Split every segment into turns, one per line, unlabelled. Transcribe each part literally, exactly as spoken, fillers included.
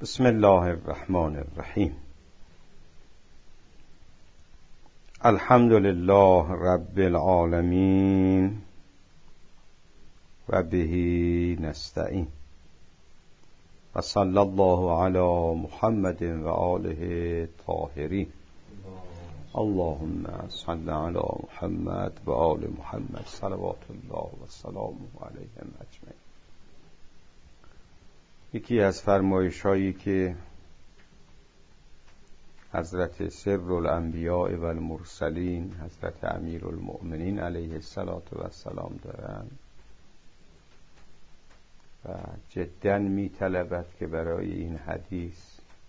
بسم الله الرحمن الرحیم. الحمد لله رب العالمین و به نستعین و صلی الله علی محمد و آله طاهرین. اللهم صل علی محمد و آل محمد صلوات الله و سلامه علیهم اجمعین. یکی از فرمایش‌هایی که حضرت سر الانبیاء و المرسلین حضرت امیرالمؤمنین علیه الصلاة و السلام دارند و جداً می طلبد که برای این حدیث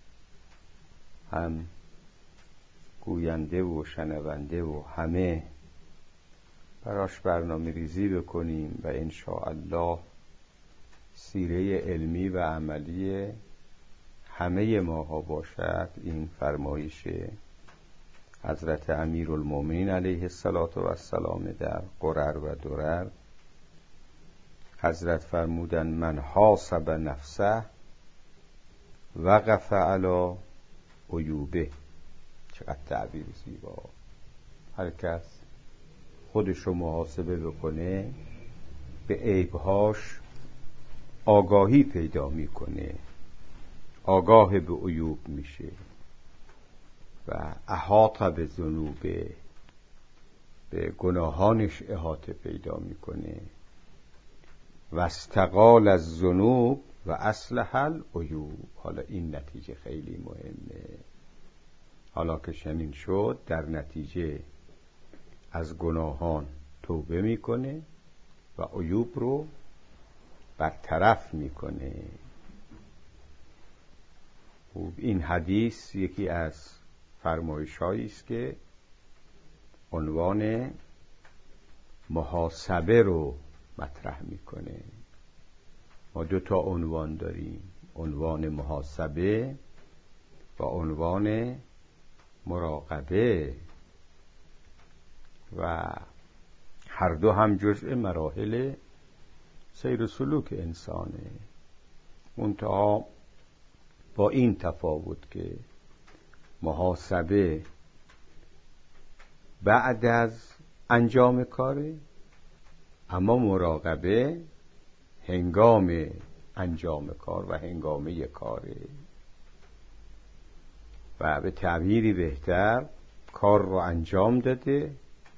هم گوینده و شنونده و همه براش برنامه ریزی بکنیم و انشاءالله سیره علمی و عملی همه ماها باشد. این فرمایش حضرت امیرالمؤمنین علیه الصلاة و السلام در قرر و درر. حضرت فرمودن من حاسب نفسه وقف علی عیوبه. چقدر تعبیر زیبا. هر کس خودشو محاسبه بکنه به عیبهاش آگاهی پیدا میکنه، آگاه به عیوب میشه و احاطه به ذنوبه، به گناهانش احاطه پیدا میکنه و استقال از ذنوب و اصلح العیوب. حالا این نتیجه خیلی مهمه. حالا که چنین شد در نتیجه از گناهان توبه میکنه و عیوب رو برطرف میکنه. این حدیث یکی از فرمایش‌هایی است که عنوان محاسبه رو مطرح میکنه. ما دو تا عنوان داریم، عنوان محاسبه و عنوان مراقبه و هر دو هم جزء مراحل سیر و سلوک انسانه، منتها با این تفاوت که محاسبه بعد از انجام کاره، اما مراقبه هنگام انجام کار و هنگامه کاره و به تعبیری بهتر کار رو انجام داده،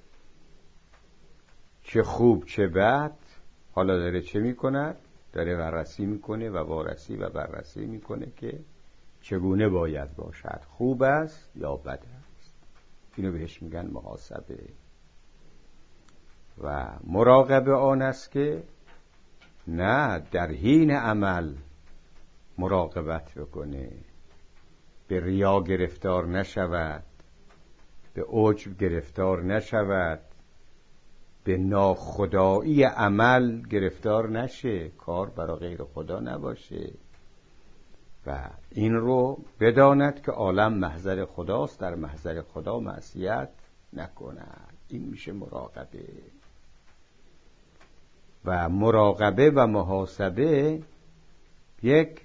چه خوب چه بد. حالا داره چه میکند؟ داره بررسی میکنه و وارسی و بررسی میکنه که چگونه باید باشد، خوب است یا بد است. اینو بهش میگن محاسبه. و مراقبه آن است که نه در حین عمل مراقبت بکنه، به ریا گرفتار نشود، به عجب گرفتار نشود، به ناخدایی عمل گرفتار نشه، کار برای غیر خدا نباشه و این رو بداند که عالم محضر خداست، در محضر خدا معصیت نکند. این میشه مراقبه. و مراقبه و محاسبه یک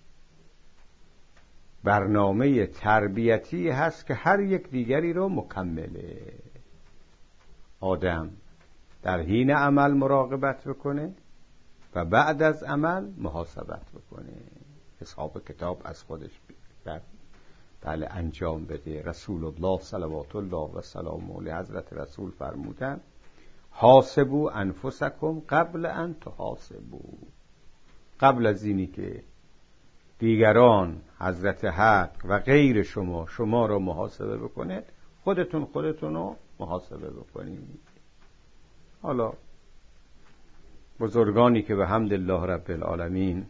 برنامه تربیتی هست که هر یک دیگری رو مکمله. آدم در حین عمل مراقبت بکنه و بعد از عمل محاسبت بکنه، حساب کتاب از خودش بله انجام بده. رسول الله صلوات الله و سلامه علیه حضرت رسول فرمودن حاسبوا انفسکم قبل ان تحاسبوا. قبل از اینی که دیگران حضرت حق و غیر شما شما رو محاسبه بکنید، خودتون خودتون رو محاسبه بکنید. حالا بزرگانی که به حمدالله رب العالمین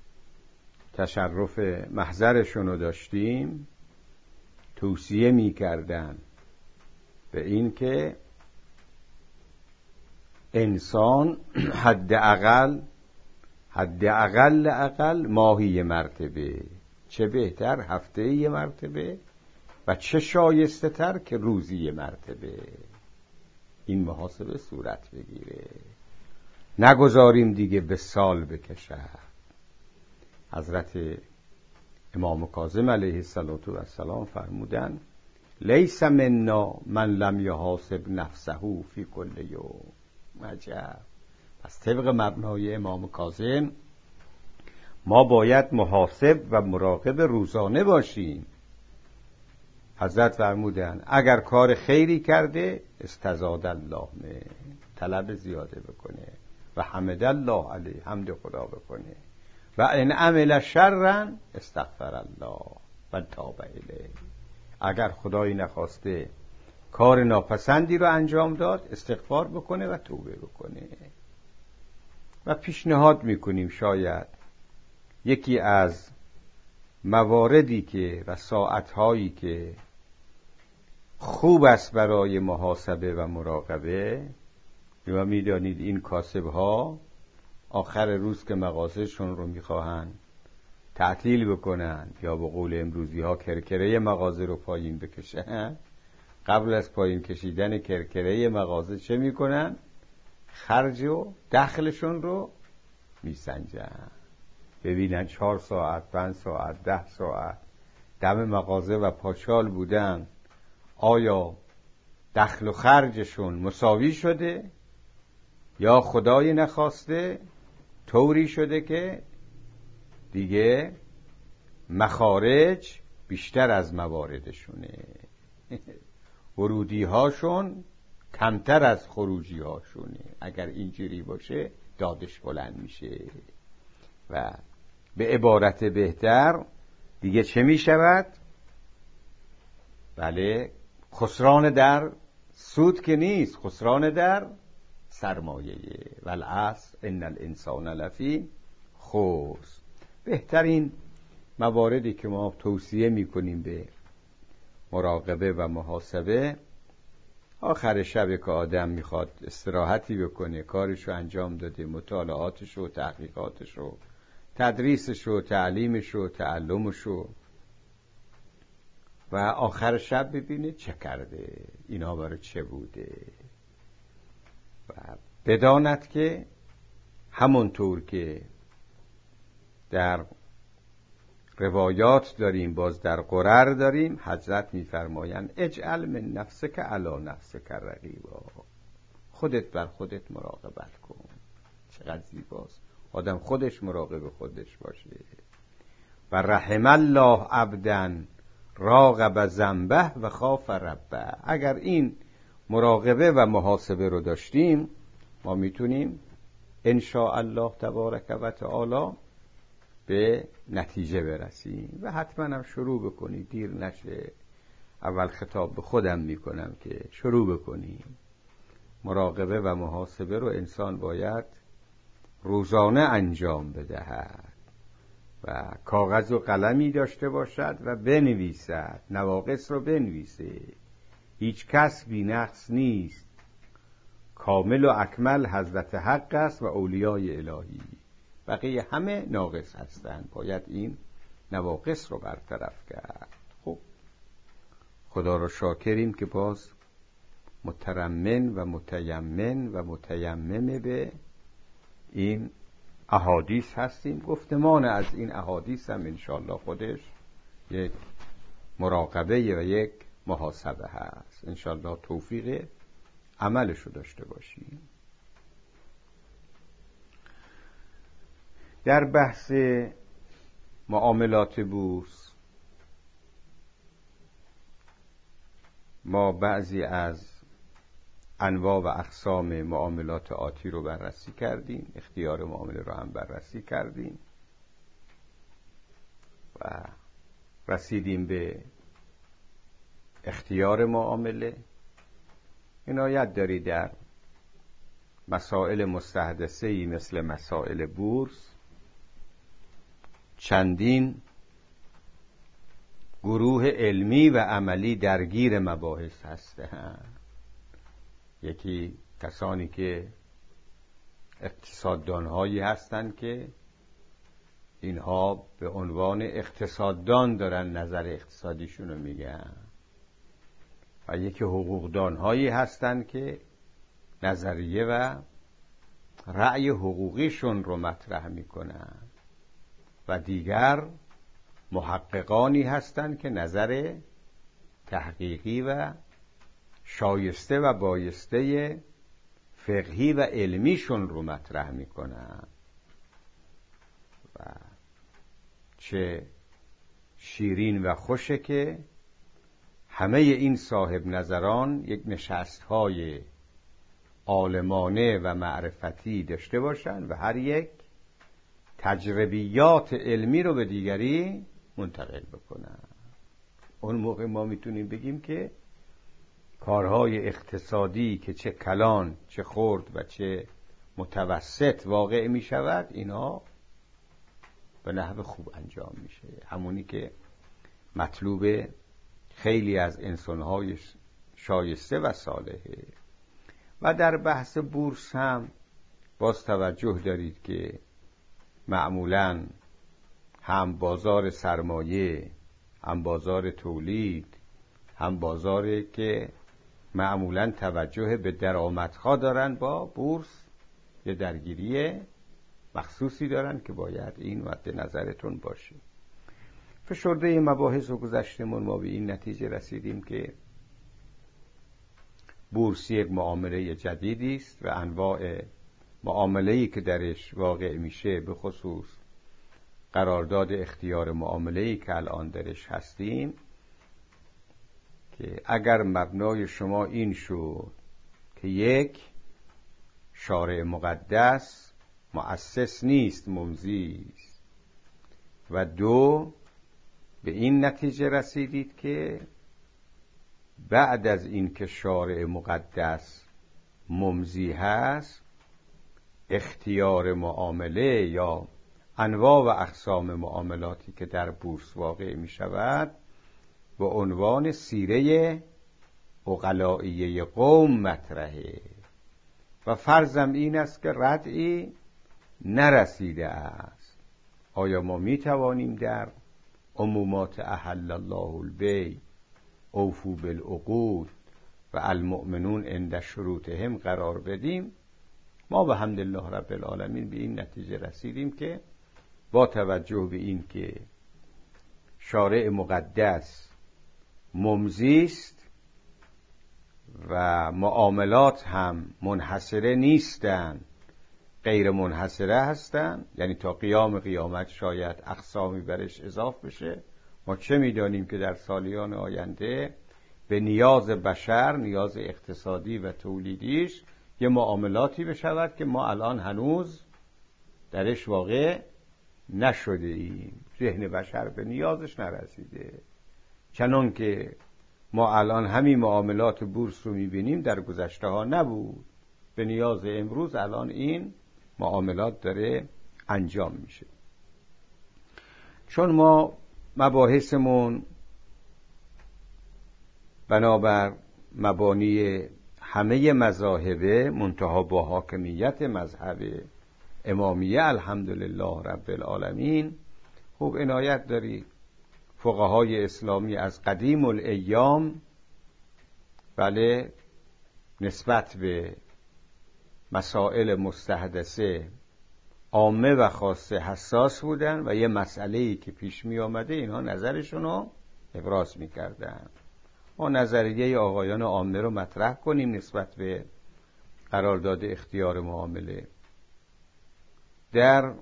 تشرف محضرشون رو داشتیم توصیه می کردن به این که انسان حد اقل حد اقل اقل ماهی مرتبه، چه بهتر هفته یه مرتبه و چه شایسته تر که روزی مرتبه این محاسبه صورت بگیره. نگذاریم دیگه به سال بکشه. حضرت امام کاظم علیه السلام فرمودن لیس منا من لم یحاسب نفسه فی کل یوم. عجب. پس طبق مبنای امام کاظم ما باید محاسب و مراقب روزانه باشیم. حضرت فرمودن اگر کار خیری کرده استزاد الله منه، طلب زیاده بکنه، و حمد الله علیه، حمد خدا بکنه، و ان عمل شرا استغفر الله و تاب الیه. اگر خدایی نخواسته کار ناپسندی رو انجام داد استغفار بکنه و توبه بکنه. و پیشنهاد میکنیم شاید یکی از مواردی که و ساعتهایی که خوب است برای محاسبه و مراقبه، و میدانید این کاسب‌ها آخر روز که مغازه‌شون رو میخواهن تعطیل بکنن یا به قول امروزی ها کرکره مغازه رو پایین بکشن، قبل از پایین کشیدن کرکره مغازه چه میکنن؟ خرج و دخلشون رو میسنجن، ببینن چهار ساعت، پنج ساعت، ده ساعت دم مغازه و پاچال بودن، آیا دخل و خرجشون مساوی شده یا خدای نخواسته طوری شده که دیگه مخارج بیشتر از مواردشونه، ورودی هاشون کمتر از خروجی هاشونه. اگر اینجوری باشه دادش بلند میشه و به عبارت بهتر دیگه چه میشود؟ بله، خسران در سود که نیست، خسران در سرمایه. والعصر ان الانسان لفی خسر. بهترین مواردی که ما توصیه میکنیم به مراقبه و محاسبه، آخر شب که آدم میخواد استراحتی بکنه، کارشو انجام داده، مطالعاتشو، تحقیقاتشو، تدریسشو، تعلیمشو، تعلمشو، و آخر شب ببینه چه کرده، اینا برای چه بوده، و بداند که همونطور که در روایات داریم، باز در قرر داریم، حضرت میفرمایند اجعل من نفسک علی نفسک رقیبا، خودت بر خودت مراقبت کن. چقدر زیباست آدم خودش مراقب خودش باشه. و رحم الله عبدا راقب ذنبه و خاف ربه. اگر این مراقبه و محاسبه رو داشتیم، ما میتونیم ان شاء الله تبارک و تعالی به نتیجه برسیم. و حتما هم شروع بکنید، دیر نشه. اول خطاب به خودم میکنم که شروع بکنیم. مراقبه و محاسبه رو انسان باید روزانه انجام بدهد و کاغذ و قلمی داشته باشد و بنویسد، نواقص رو بنویسه. هیچ کس بی نقص نیست، کامل و اکمل حضرت حق است و اولیای الهی، بقیه همه ناقص هستند. باید این نواقص رو برطرف کرد. خب خدا رو شاکریم که باز مترمن و متیمن و متیمم به این احادیث هستیم. گفتمان از این احادیث هم انشاءالله خودش یک مراقبه و یک محاسبه هست. انشاءالله توفیق عملش رو داشته باشیم. در بحث معاملات بورس ما بعضی از انواع و اقسام معاملات آتی رو بررسی کردیم، اختیار معامله رو هم بررسی کردیم و رسیدیم به اختیار معامله. عنایت داری در مسائل مستحدثه‌ای مثل مسائل بورس چندین گروه علمی و عملی درگیر مباحث هستند. یکی کسانی که اقتصاددان‌هایی هستند که اینها به عنوان اقتصاددان دارن نظر اقتصادیشون رو میگن، و یکی حقوقدان‌هایی هستند که نظریه و رأی حقوقیشون رو مطرح میکنن، و دیگر محققانی هستند که نظر تحقیقی و شایسته و بایسته فقهی و علمیشون رو مطرح میکنن و چه شیرین و خوشه که همه این صاحب نظران یک نشست‌های عالمانه و معرفتی داشته باشن و هر یک تجربیات علمی رو به دیگری منتقل بکنن. اون موقع ما میتونیم بگیم که کارهای اقتصادی که چه کلان چه خرد و چه متوسط واقع می شود، اینا به نحو خوب انجام میشه، همونی که مطلوب خیلی از انسانهای شایسته و صالحه. و در بحث بورس هم باز توجه دارید که معمولاً هم بازار سرمایه، هم بازار تولید، هم بازاری که معمولاً توجه به درآمدها دارن، با بورس یه درگیری مخصوصی دارن که باید این مد نظرتون باشه. فشرده مباحث و گذشتمون ما به این نتیجه رسیدیم که بورس یک معامله جدیدی است و انواع معامله‌ای که درش واقع میشه، به خصوص قرارداد اختیار معامله‌ای که الان درش هستیم، که اگر مبنای شما این شد که یک، شارع مقدس مؤسس نیست، ممضی است، و دو، به این نتیجه رسیدید که بعد از این که شارع مقدس ممضی هست، اختیار معامله یا انواع و اقسام معاملاتی که در بورس واقع می شود به عنوان سیره عقلائیه قوم مطرحه و فرضم این است که ردعی نرسیده است. آیا ما می توانیم در عمومات احل الله البیع اوفوا بالعقود و المؤمنون عند شروطهم قرار بدیم؟ ما به حمدالله رب العالمین به این نتیجه رسیدیم که با توجه به این که شارع مقدس ممضی است و معاملات هم منحصره نیستند، غیر منحصره هستند، یعنی تا قیام قیامت شاید اقسامی برش اضافه بشه. ما چه میدانیم که در سالیان آینده به نیاز بشر، نیاز اقتصادی و تولیدیش، یه معاملاتی بشود که ما الان هنوز درش واقع نشده ایم، ذهن بشر به نیازش نرسیده. چنان که ما الان همین معاملات بورس رو میبینیم، در گذشته ها نبود، به نیاز امروز الان این معاملات داره انجام میشه. چون ما مباحثمون بنابر مبانی همه مذاهبه منتها با حاکمیت مذهب امامیه الحمدلله رب العالمین، خوب عنایت دارید فقهای اسلامی از قدیم الایام بله نسبت به مسائل مستحدثه عامه و خاصه حساس بودن و یه مسئله‌ای که پیش می آمده اینها نظرشون رو ابراز می کردن. ما نظریه آقایان عامه رو مطرح کنیم نسبت به قرارداد اختیار معامله. در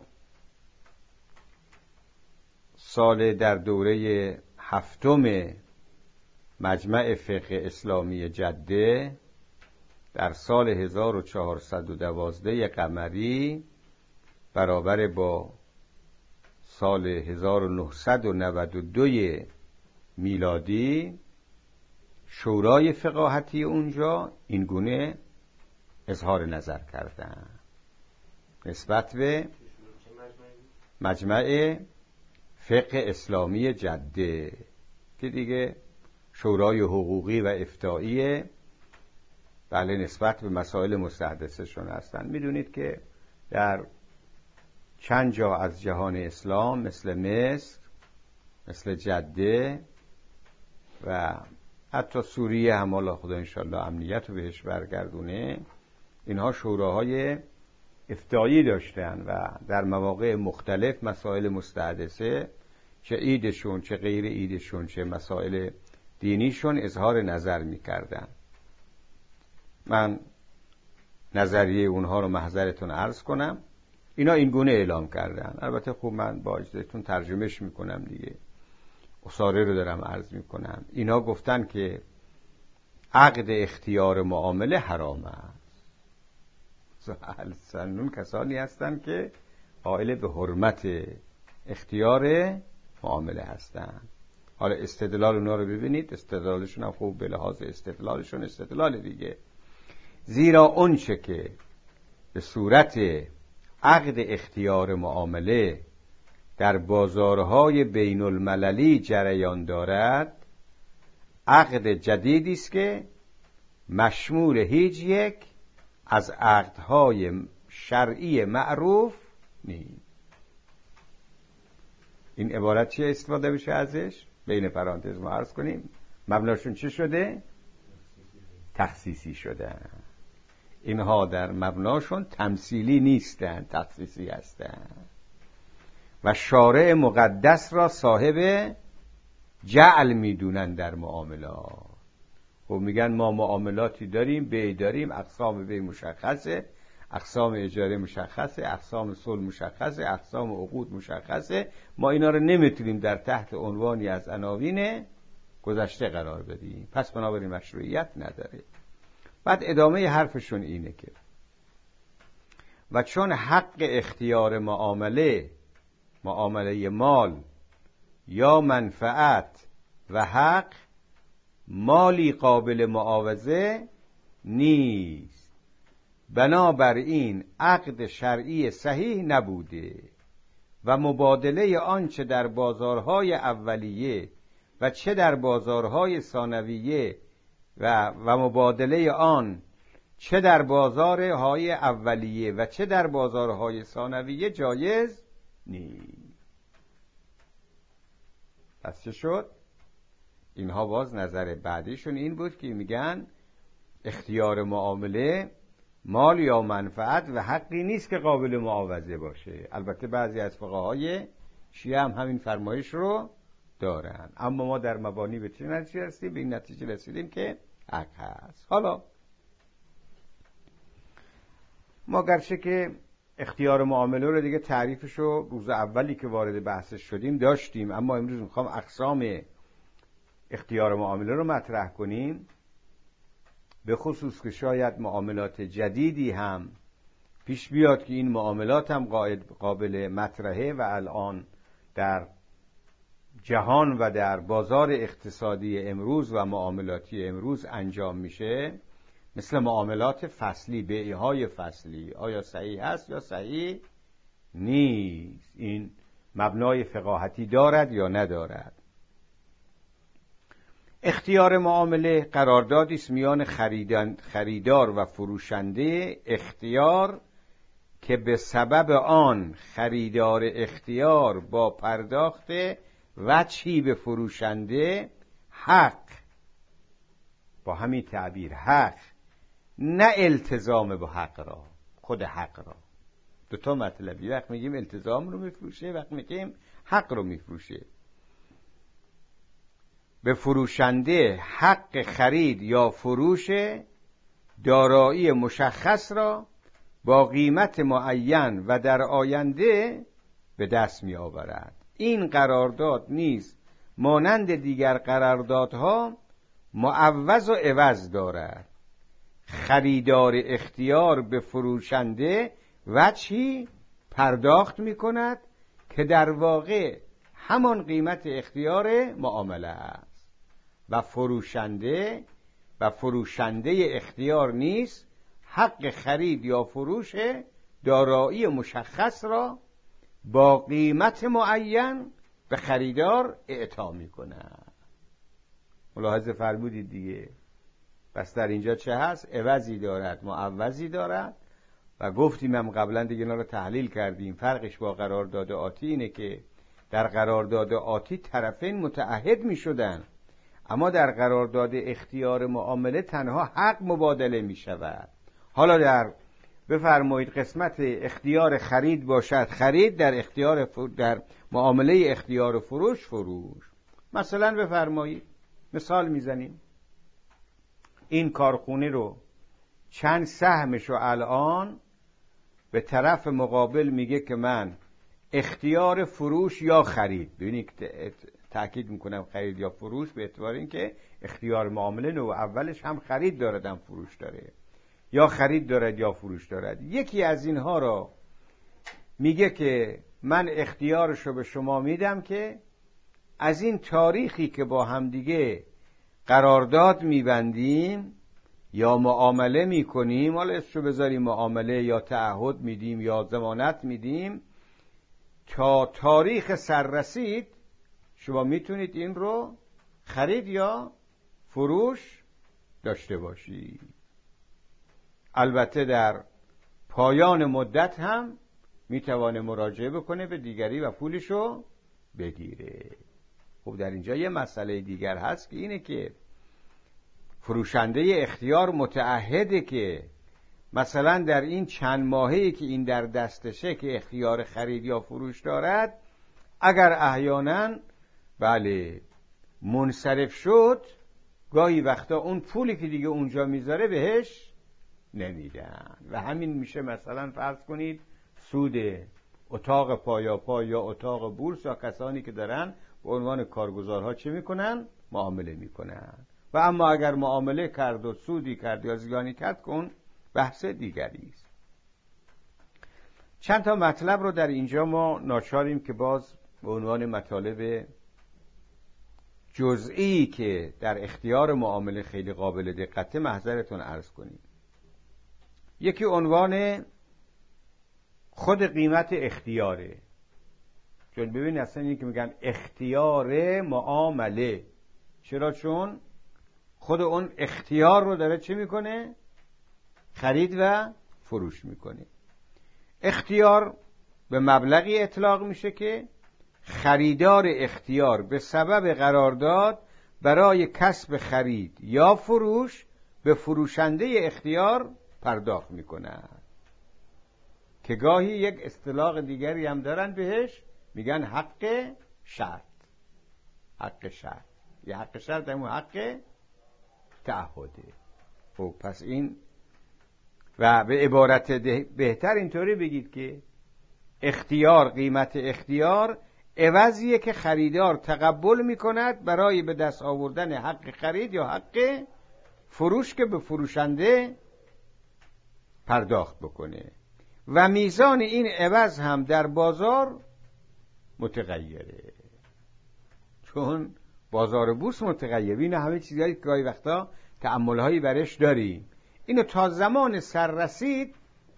سال در دوره هفتم مجمع فقه اسلامی جده در سال هزار و چهارصد و دوازده قمری برابر با سال هزار و نهصد و نود و دو میلادی، شورای فقاهتی اونجا این گونه اظهار نظر کردن نسبت به مجمع فقه اسلامی جده که دیگه شورای حقوقی و افتائی بله نسبت به مسائل مستحدثه شون هستن. میدونید که در چند جا از جهان اسلام مثل مصر، مثل جده و حتی سوریه هم، الله خدا انشالله امنیت رو بهش برگردونه، اینها شوراهای افتائی داشتن و در مواقع مختلف مسائل مستحدثه چه ایدشون چه غیر ایدشون چه مسائل دینیشون اظهار نظر میکردن. من نظریه اونها رو محضرتون عرض کنم. اینا این گونه اعلام کردن. البته خوب من با اجازهتون ترجمهش میکنم دیگه، اصاره رو دارم عرض میکنم. اینا گفتن که عقد اختیار معامله حرام است. اهل سنون کسانی هستن که قائل به حرمت اختیار معامله هستن. حالا استدلال اونا رو ببینید، استدلالشون هم خوب به لحاظ استدلالشون استدلال دیگه. زیرا اون چه که به صورت عقد اختیار معامله در بازارهای بین المللی جریان دارد، عقد جدیدی است که مشمول هیچ یک از عقدهای شرعی معروف نیست. این عبارت چیه استفاده بشه ازش؟ بین پرانتز ما عرض کنیم مبناشون چه شده؟ تخصیصی شدن. اینها در مبناشون تمثیلی نیستن، تخصیصی هستن و شارع مقدس را صاحب جعل میدونن در معاملات. خب میگن ما معاملاتی داریم، بی داریم، اقسام بی مشخصه، اقسام اجاره مشخصه، اقسام صلح مشخصه، اقسام عقود مشخصه، ما اینا رو نمیتونیم در تحت عنوانی از عناوین گذشته قرار بدیم، پس بنابراین مشروعیت نداره. بعد ادامه حرفشون اینه که و چون حق اختیار معامله، معامله مال یا منفعت و حق مالی قابل معاوضه نیست، بنابراین عقد شرعی صحیح نبوده و مبادله آن چه در بازارهای اولیه و چه در بازارهای ثانویه و و مبادله آن چه در بازارهای اولیه و چه در بازارهای ثانویه جایز نیست. پس چه شد؟ اینها باز نظر بعدیشون این بود که میگن اختیار معامله مال یا منفعت و حقی نیست که قابل معاوضه باشه. البته بعضی از فقهای شیعه هم همین فرمایش رو دارن، اما ما در مبانی به چه نتیجه رسیدیم؟ به این نتیجه رسیدیم که حق هست. حالا ما گرچه که اختیار معامله رو دیگه تعریفشو روز اولی که وارد بحثش شدیم داشتیم، اما امروز میخوام اقسام اختیار معامله رو مطرح کنیم، به خصوص که شاید معاملات جدیدی هم پیش بیاد که این معاملات هم قابل مطرحه و الان در جهان و در بازار اقتصادی امروز و معاملاتی امروز انجام میشه، مثل معاملات فصلی، بیعهای فصلی. آیا صحیح هست یا صحیح نیست؟ این مبنای فقاهتی دارد یا ندارد؟ اختیار معامله قراردادی است میان خریدار و فروشنده، اختیار که به سبب آن خریدار اختیار با پرداخت وجهی به فروشنده حق، با همین تعبیر حق، نه التزام با حق را، خود حق را. دو تا مطلبی، وقت میگیم التزام رو میفروشه، وقت میگیم حق رو میفروشه. به فروشنده حق خرید یا فروش دارایی مشخص را با قیمت معین و در آینده به دست می آورد. این قرارداد نیز مانند دیگر قراردادها معوض و عوض دارد. خریدار اختیار به فروشنده وجهی پرداخت می کند که در واقع همان قیمت اختیار معامله است و فروشنده و فروشنده اختیار نیست حق خرید یا فروش دارایی مشخص را با قیمت معین به خریدار اعطا می کند. ملاحظه فرمودید دیگه. پس در اینجا چه هست؟ عوضی دارد، معوضی دارد و گفتیم هم قبلا دیگه اینا رو تحلیل کردیم. فرقش با قرارداد آتی اینه که در قرارداد آتی طرفین متعهد می شدن، اما در قرارداد اختیار معامله تنها حق مبادله می شود. حالا در بفرمایید قسمت اختیار خرید باشد خرید، در اختیار فر... در معامله اختیار فروش فروش. مثلا بفرمایید مثال میزنیم این کارخونه رو چند سهمشو الان به طرف مقابل میگه که من اختیار فروش یا خرید، ببینید تأکید میکنم خرید یا فروش به اعتبار اینکه اختیار معامله نوع اولش هم خرید دارد هم فروش داره، یا خرید دارد یا فروش دارد. یکی از اینها را میگه که من اختیارشو به شما میدم که از این تاریخی که با هم دیگه قرارداد میبندیم یا معامله میکنیم، حالا اسمشو بذاریم معامله یا تعهد میدیم یا ضمانت میدیم، تا تاریخ سررسید شما میتونید این رو خرید یا فروش داشته باشید. البته در پایان مدت هم میتوانه مراجعه بکنه به دیگری و پولشو بگیره. خب در اینجا یه مسئله دیگر هست که اینه که فروشنده اختیار متعهده که مثلا در این چند ماهه‌ای که این در دستشه که اختیار خرید یا فروش دارد، اگر احیانا بله منصرف شد، گاهی وقتا اون پولی که دیگه اونجا میذاره بهش نمیدن و همین میشه مثلا فرض کنید سود اتاق پایاپا یا اتاق بورس یا کسانی که دارن به عنوان کارگزارها چه میکنن؟ معامله میکنن. و اما اگر معامله کرد و سودی کرد یا زیانی کرد کن بحث دیگری است. چند تا مطلب رو در اینجا ما ناچاریم که باز به عنوان مطالب جزئی که در اختیار معامله خیلی قابل دقته محضرتون عرض کنیم. یکی عنوان خود قیمت اختیاره، چون ببین اصلا اینی که میگن اختیار معامله، چرا؟ چون خود اون اختیار رو داره چه میکنه؟ خرید و فروش میکنه. اختیار به مبلغی اطلاق میشه که خریدار اختیار به سبب قرارداد برای کسب خرید یا فروش به فروشنده اختیار پرداخت میکنه، که گاهی یک اصطلاح دیگری هم دارن بهش میگن حق شرط. حق شرط یا حق شرط همون حق تعهده. خب پس این و به عبارت بهتر اینطوری بگید که اختیار، قیمت اختیار عوضیه که خریدار تقبل میکند برای به دست آوردن حق خرید یا حق فروش که به فروشنده پرداخت بکنه و میزان این عوض هم در بازار متغیره، چون بازار بورس متغیره. این همه چیزایی که گاهی وقتا تأمل‌هایی برش داریم. اینو تا زمان سر رسید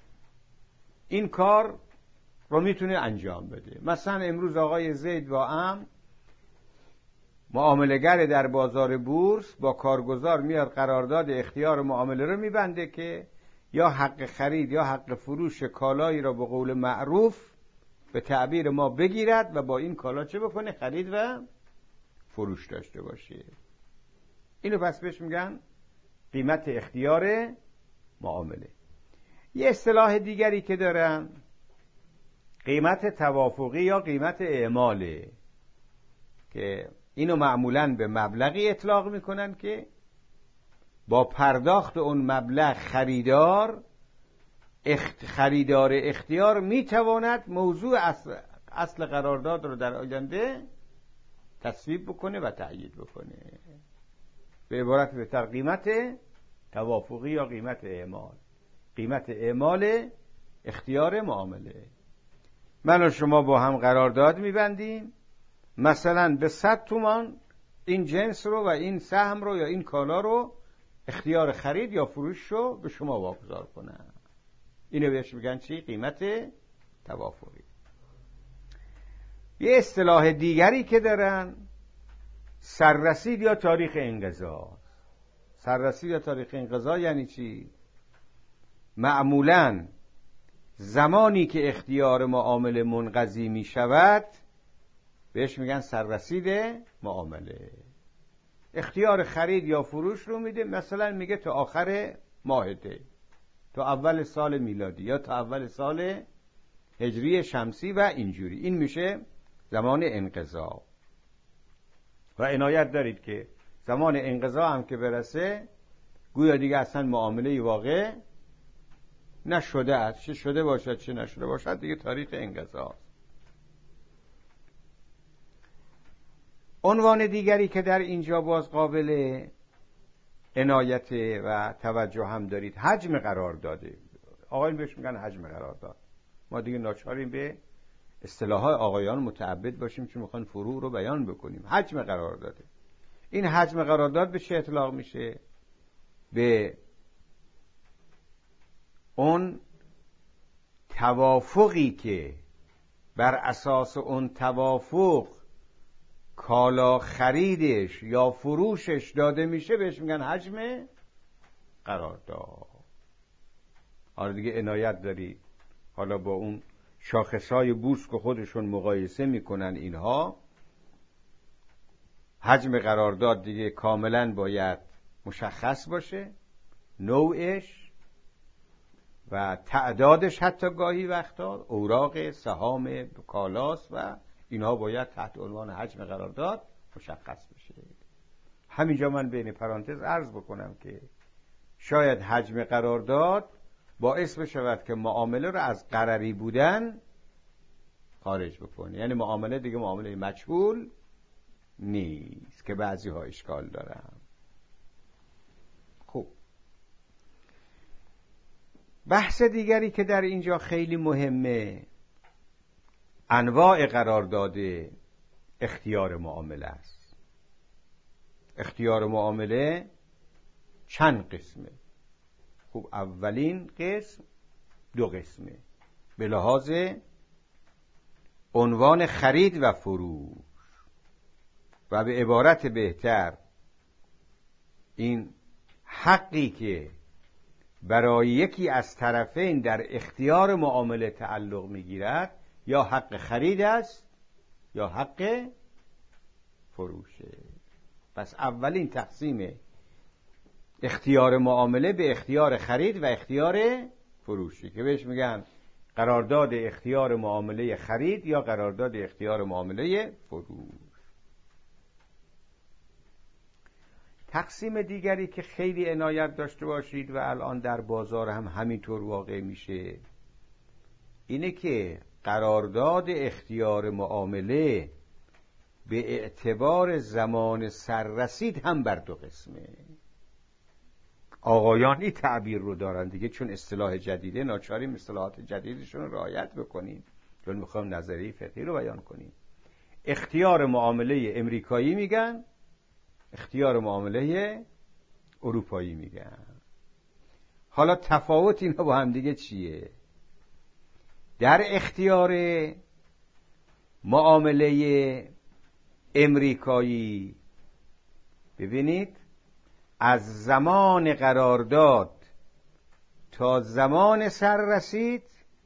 این کار رو میتونه انجام بده. مثلا امروز آقای زید با ام معامله‌گر در بازار بورس با کارگزار میاد قرارداد اختیار معامله رو میبنده که یا حق خرید یا حق فروش کالایی را به قول معروف به تعبیر ما بگیرد و با این کالا چه بکنه؟ خرید و فروش داشته باشه. اینو پس بهش میگن قیمت اختیار معامله. یه اصطلاح دیگری که دارن قیمت توافقی یا قیمت اعماله، که اینو معمولاً به مبلغی اطلاق میکنن که با پرداخت اون مبلغ خریدار اخت خریدار اختیار میتواند موضوع اصل, اصل قرارداد رو در آینده تصویب بکنه و تأیید بکنه. به عبارت بهتر قیمت توافقی یا قیمت اعمال، قیمت اعمال اختیار معامله. من و شما با هم قرارداد میبندیم، مثلا به صد تومان این جنس رو و این سهم رو یا این کالا رو اختیار خرید یا فروش رو به شما واگذار کنم. اینو بهش میگن چی؟ قیمت توافقی. یه اصطلاح دیگری که دارن سررسید یا تاریخ انقضا. سررسید یا تاریخ انقضا یعنی چی؟ معمولاً زمانی که اختیار معامله منقضی می شود بهش میگن سررسید معامله. اختیار خرید یا فروش رو میده، مثلا میگه تا آخر ماه دی، تا اول سال میلادی یا تا اول سال هجری شمسی و اینجوری. این میشه زمان انقضا. و عنایت دارید که زمان انقضا هم که برسه گویا دیگه اصلا معامله واقع نشده است، چه شده باشد چه نشده باشد دیگه تاریخ انقضا. عنوان دیگری که در اینجا باز قابل عنایت و توجه هم دارید حجم قرارداده. آقایون بهش میگن حجم قرارداد. ما دیگه ناچاریم به اصطلاحات آقایان متعبد باشیم چون میخوان فروع رو بیان بکنیم. حجم قرارداده. این حجم قرارداد به چه اطلاق میشه؟ به اون توافقی که بر اساس اون توافق کالا خریدش یا فروشش داده میشه بهش میگن حجم قرارداد. حالا دیگه عنایت دارید حالا با اون شاخصهای بورس که خودشون مقایسه میکنن اینها، حجم قرارداد دیگه کاملا باید مشخص باشه، نوعش و تعدادش، حتی گاهی وقتا اوراق سهام کالاست و اینها باید تحت عنوان حجم قرارداد مشخص بشه. همینجا من بین پرانتز عرض بکنم که شاید حجم قرارداد باعث بشود که معامله رو از قرری بودن خارج بکنه، یعنی معامله دیگه معامله مجهول نیست که بعضی ها اشکال دارن. خب بحث دیگری که در اینجا خیلی مهمه انواع قرارداد اختیار معامله است. اختیار معامله چند قسمه؟ خب اولین قسم دو قسمه به لحاظ عنوان خرید و فروش، و به عبارت بهتر این حقی که برای یکی از طرفین در اختیار معامله تعلق میگیرد یا حق خرید است یا حق فروشه. پس اولین تقسیم اختیار معامله به اختیار خرید و اختیار فروشی که بهش میگن قرارداد اختیار معامله خرید یا قرارداد اختیار معامله فروش. تقسیم دیگری که خیلی عنایت داشته باشید و الان در بازار هم همینطور واقع میشه اینه که قرارداد اختیار معامله به اعتبار زمان سررسید هم بر دو قسمه. آقایان این تعبیر رو دارن دیگه، چون اصطلاح جدیده ناچاریم اصطلاحات جدیدشون رو رعایت بکنیم چون میخوام نظریه فقهی رو بیان کنیم. اختیار معامله امریکایی میگن، اختیار معامله اروپایی میگن. حالا تفاوت اینا با هم دیگه چیه؟ در اختیار معامله امریکایی ببینید از زمان قرارداد تا زمان سررسید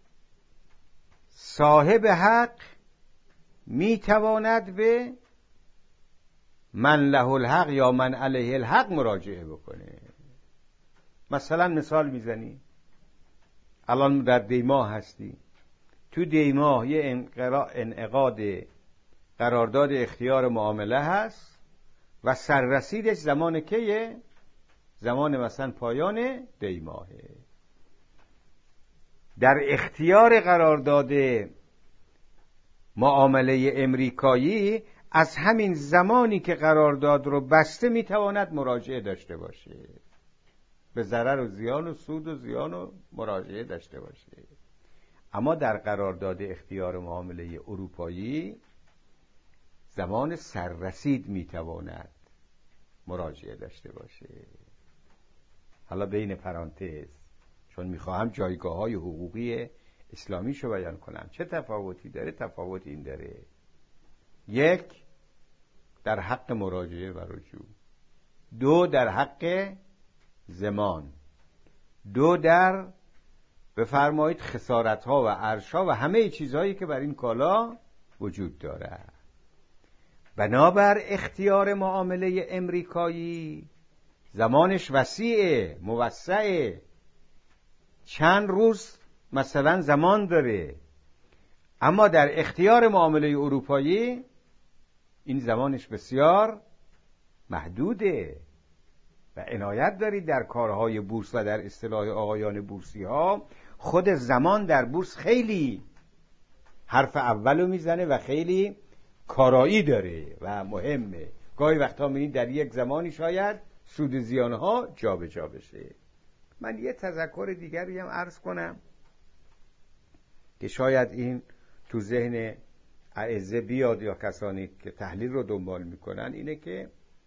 صاحب حق میتواند به من له الحق یا من علیه الحق مراجعه بکنه. مثلا مثال میزنی الان در دیماه هستی، تو دیماه یه انعقاد قرارداد اختیار معامله هست و سررسیدش زمان کیه؟ زمان مثلا پایان دیماهه. در اختیار قرارداد معامله امریکایی از همین زمانی که قرارداد رو بسته میتواند مراجعه داشته باشه، به ضرر و زیان و سود و زیان و مراجعه داشته باشه. اما در قرارداد اختیار معامله اروپایی زمان سررسید میتواند مراجعه داشته باشه. حالا بین پرانتز چون میخواهم جایگاه های حقوقی اسلامی شو بیان کنم، چه تفاوتی داره؟ تفاوت این داره: یک، در حق مراجعه و رجوع، دو، در حق زمان، دو، در بفرمایید خسارت ها و ارشا و همه چیزهایی که بر این کالا وجود داره. بنابر اختیار معامله امریکایی زمانش وسیعه، موسعه، چند روز مثلا زمان داره، اما در اختیار معامله اروپایی این زمانش بسیار محدوده و عنایت دارید در کارهای بورس و در اصطلاح آقایان بورسی ها خود زمان در بورس خیلی حرف اولو میزنه و خیلی کارایی داره و مهمه. گاهی وقتا می‌بینید در یک زمانی شاید سود زیانها جا به جا بشه. من یه تذکر دیگری هم عرض کنم که شاید این تو ذهن اعزه بیاد یا کسانی که تحلیل رو دنبال میکنن، اینه که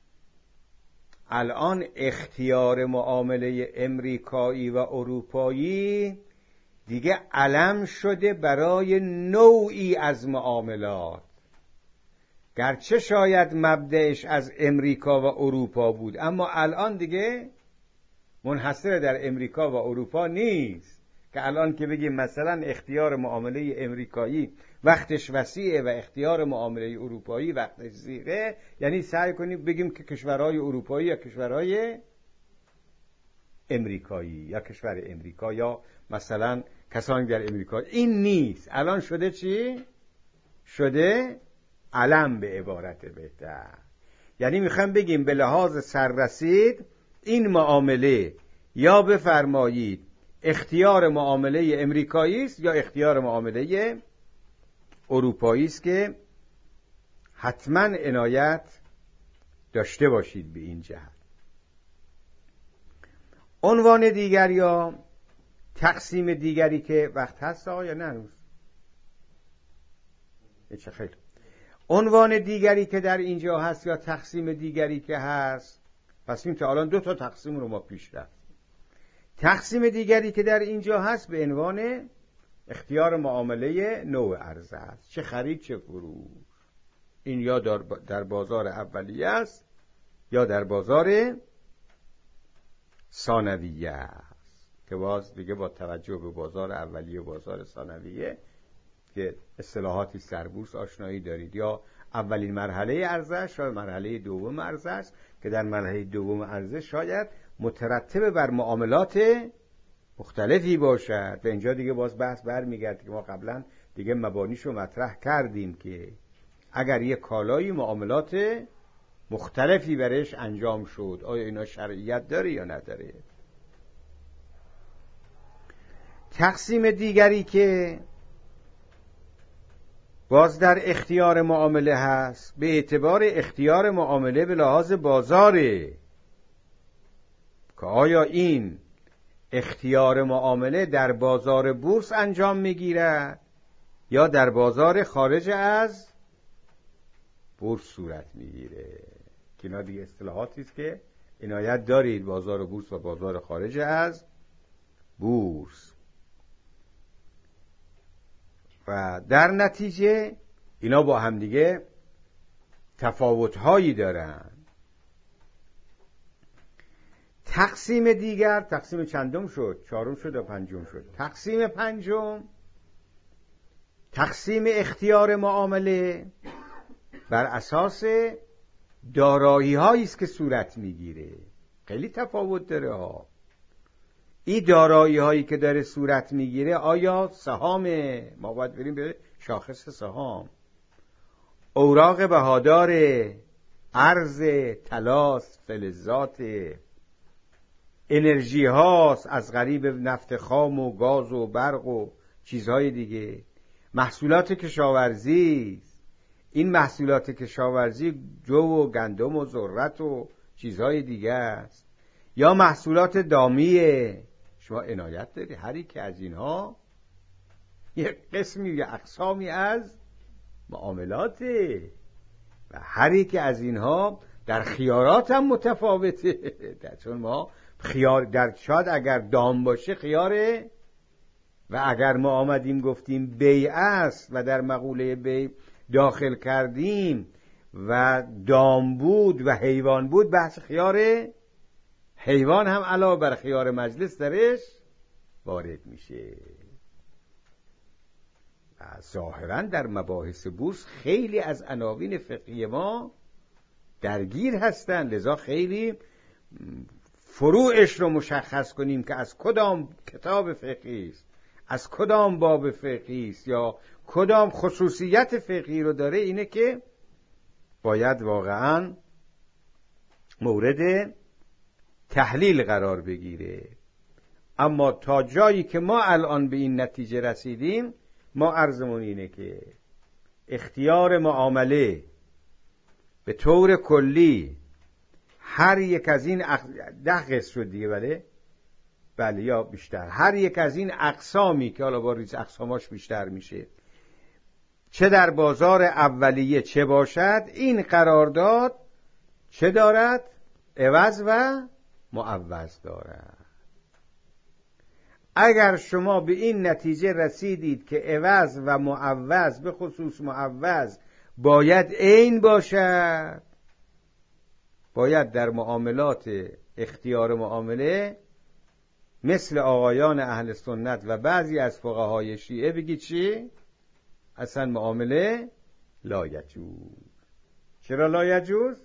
الان اختیار معامله امریکایی و اروپایی دیگه علم شده برای نوعی از معاملات، گرچه شاید مبدأش از امریکا و اروپا بود، اما الان دیگه منحصر در امریکا و اروپا نیست که الان که بگیم مثلا اختیار معامله امریکایی وقتش وسیعه و اختیار معامله اروپایی وقتش ضیقه، یعنی سعی کنیم بگیم که کشورهای اروپایی یا کشورهای امریکایی یا کشور امریکا یا مثلا کسانی در امریکا. این نیست. الان شده چی؟ شده علم به عبارت بهتر. یعنی میخوام بگیم به لحاظ سررسید این معامله یا بفرمایید اختیار معامله امریکایی است یا اختیار معامله اروپایی است که حتما عنایت داشته باشید به این جهت. عنوان دیگر یا تقسیم دیگری که وقت هست آقا یا نه هنوز؟ چه خیلی. عنوان دیگری که در اینجا هست یا تقسیم دیگری که هست، پس این تا الان دو تا تقسیم رو ما پیش رفتیم. تقسیم دیگری که در اینجا هست به عنوان اختیار معامله نوع عرضه است، چه خرید چه فروش. این یا در بازار اولیه است یا در بازار ثانویه است، که باز دیگه با توجه به بازار اولیه و بازار ثانویه که اصطلاحاتی سربورس آشنایی دارید، یا اولین مرحله عرضه یا مرحله دوم عرضه است که در مرحله دوم عرضه شاید مترتب بر معاملات مختلفی باشد. و اینجا دیگه باز بحث برمیگرده که ما قبلا دیگه مبانیشو مطرح کردیم که اگر یک کالایی معاملات مختلفی برش انجام شد، آیا اینا شرعیت داره یا نداره. تقسیم دیگری که باز در اختیار معامله هست به اعتبار اختیار معامله به لحاظ بازاره، که آیا این اختیار معامله در بازار بورس انجام میگیرد یا در بازار خارج از بورس صورت میگیره. که اینا دیگه اصطلاحاتی است که عنایت دارید، بازار بورس و بازار خارج از بورس. و در نتیجه اینا با هم دیگه تفاوت‌هایی دارن. تقسیم دیگر، تقسیم چندم شد؟ چهارم شد یا پنجم شد؟ تقسیم پنجم، تقسیم اختیار معامله بر اساس دارایی هایی است که صورت میگیره. خیلی تفاوت داره ها. این دارایی هایی که داره صورت میگیره آیا سهامه؟ ما باید بریم به شاخص سهام، اوراق بهادار، ارز، طلاست، فلزات، انرژی هاست از قریب نفت خام و گاز و برق و چیزهای دیگه، محصولات کشاورزی. این محصولات کشاورزی جو و گندم و ذرت و چیزهای دیگه است، یا محصولات دامیه. شما عنایت داری هر یک از اینها یک قسمی یا اقسامی از معاملاته و هر یک از اینها در خیارات هم متفاوته. چون ما خیار در شاید اگر دام باشه خیاره، و اگر ما آمدیم گفتیم بیع است و در مقوله بیع داخل کردیم و دام بود و حیوان بود، بحث خیار حیوان هم علاوه بر خیار مجلس درش وارد میشه. و ظاهرا در مباحث بورس خیلی از عناوین فقهی ما درگیر هستند، لذا خیلی فروعش رو مشخص کنیم که از کدام کتاب فقهی است، از کدام باب فقهی است یا کدام خصوصیت فقهی رو داره، اینه که باید واقعاً مورد تحلیل قرار بگیره. اما تا جایی که ما الان به این نتیجه رسیدیم، ما عرضمون اینه که اختیار معامله به طور کلی هر یک از این اق... ده قسم شد دیگه، بله بله یا بیشتر، هر یک از این اقسامی که حالا با ریز اقساماش بیشتر میشه، چه در بازار اولیه چه باشد، این قرارداد چه دارد؟ عوض و معوض دارد. اگر شما به این نتیجه رسیدید که عوض و معوض، به خصوص معوض، باید عین باشد، باید در معاملات اختیار معامله مثل آقایان اهل سنت و بعضی از فقهای شیعه بگید چی؟ اصلا معامله لا یجوز. چرا لا یجوز؟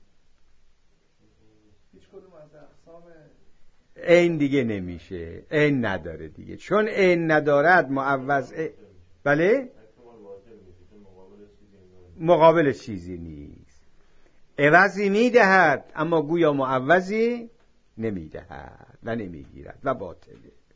هیچ کدوم از اقسام
عین دیگه نمیشه، عین نداره دیگه، چون عین ندارد معوض ا... بله مقابل چیزی نیست. عوضی میدهد اما گویا معوضی نمیدهد و نمیگیرد و باطله.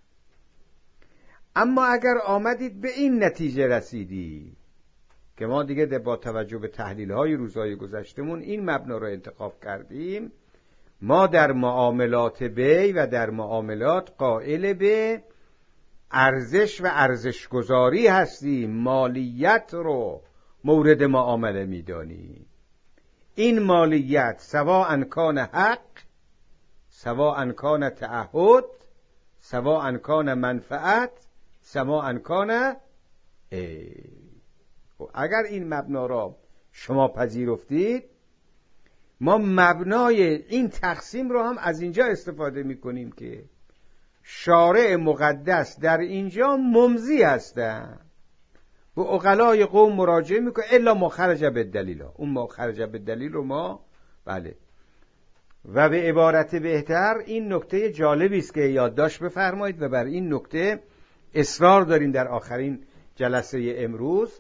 اما اگر آمدید به این نتیجه رسیدی که ما دیگه با توجه به تحلیل های روزهای گذشتمون این مبنا رو انتخاب کردیم، ما در معاملات بی و در معاملات قائل به ارزش و ارزش گذاری هستیم، مالیت رو مورد معامله میدانیم. این مالیت سواء کان حق، سواء کان تعهد، سواء کان منفعت، سواء کان ای. اگر این مبنا را شما پذیرفتید، ما مبنای این تقسیم رو هم از اینجا استفاده میکنیم که شارع مقدس در اینجا ممضی هستن، به عقلای قوم مراجعه میکنه الا ما خرج بالدلیل. اون ما خرج بالدلیل رو ما بله. و به عبارت بهتر این نکته جالبی است که یادداشت بفرمایید و بر این نکته اصرار داریم در آخرین جلسه امروز،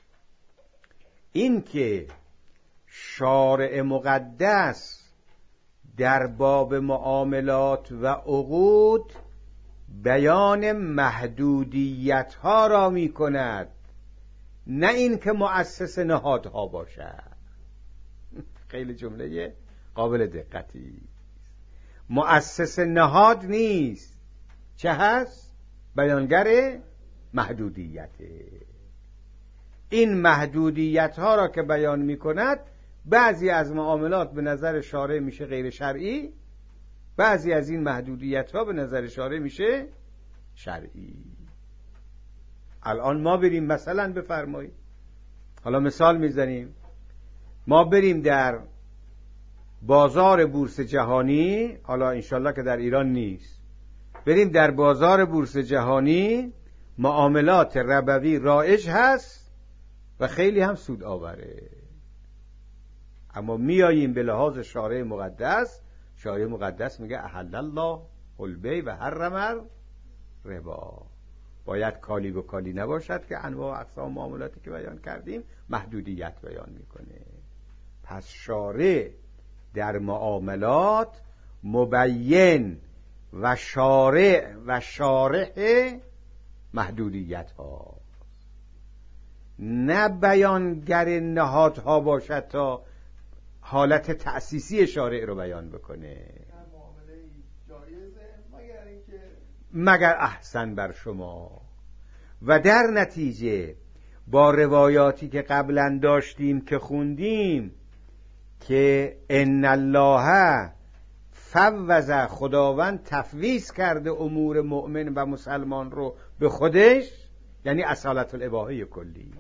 این که شارع مقدس در باب معاملات و عقود بیان محدودیت ها را می کند، نه این که مؤسس نهادها باشد. خیلی جمله قابل دقتی. مؤسس نهاد نیست، چه هست؟ بیانگر محدودیت. این محدودیت ها را که بیان می کند، بعضی از معاملات به نظر شارع میشه غیر شرعی، بعضی از این محدودیت ها به نظر شارع میشه شرعی. الان ما بریم مثلا بفرمایید، حالا مثال میزنیم، ما بریم در بازار بورس جهانی، حالا انشالله که در ایران نیست، بریم در بازار بورس جهانی، معاملات ربوی رایج هست و خیلی هم سود آوره، اما میاییم به لحاظ شارع مقدس، شارع مقدس میگه احل الله البیع و حرم الربا. باید کالی و کالی نباشد که انواع و اقسام معاملاتی که بیان کردیم محدودیت بیان میکنه. پس شارع در معاملات مبین و شارع و شارع محدودیت ها، نه بیانگر نهادها باشد تا حالت تأسیسی شارع رو بیان بکنه.
معامله جایزه مگر اینکه
مگر احسن بر شما. و در نتیجه با روایاتی که قبلا داشتیم که خوندیم که ان الله فوض، خداوند تفویض کرده امور مؤمن و مسلمان رو به خودش، یعنی اصالت الاباحه کلی.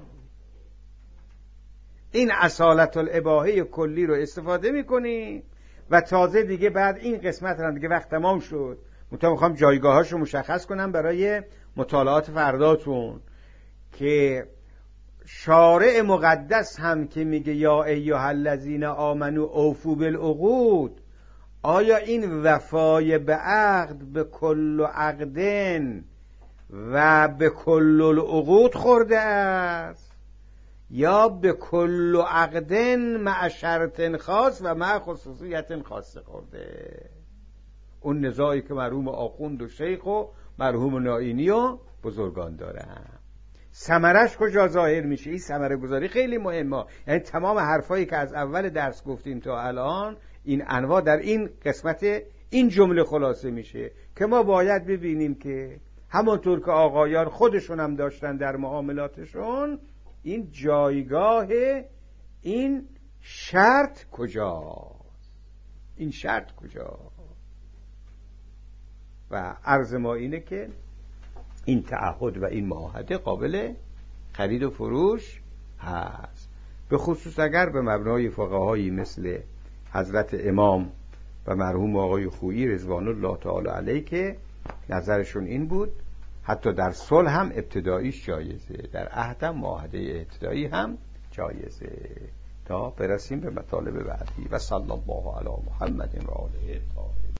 این اصالت الاباحه کلی رو استفاده میکنی و تازه دیگه بعد این قسمت رو دیگه وقت تمام شد، منتها میخوام جایگاهاش رو مشخص کنم برای مطالعات فرداتون، که شارع مقدس هم که میگه یا ایها الذین آمنو اوفوا بالعقود، آیا این وفای به عقد به کل عقدن و به کل العقود خورده است یا به کل عقدن مع شرط خاص و مع خصوصیت خاص خورده؟ اون نزاعی که مرحوم آخوند و شیخ و مرحوم نائینی و بزرگان دارن، ثمرش کجا ظاهر میشه؟ این ثمره گذاری خیلی مهمه. یعنی تمام حرفایی که از اول درس گفتیم تا الان، این انواع در این قسمت این جمله خلاصه میشه که ما باید ببینیم که همونطور که آقایان خودشون هم داشتن در معاملاتشون، این جایگاه این شرط کجاست، این شرط کجاست. و عرض ما اینه که این تعهد و این معاهده قابل خرید و فروش هست، به خصوص اگر به مبنای فقهایی مثل حضرت امام و مرحوم آقای خویی رضوان الله تعالی علیه که نظرشون این بود حتی در صلح هم ابتداییش جایزه، در عهد هم معاهده ابتدایی هم جایزه، تا برسیم به مطالب بعدی. و صلی الله علی محمد و آله الطاهرین.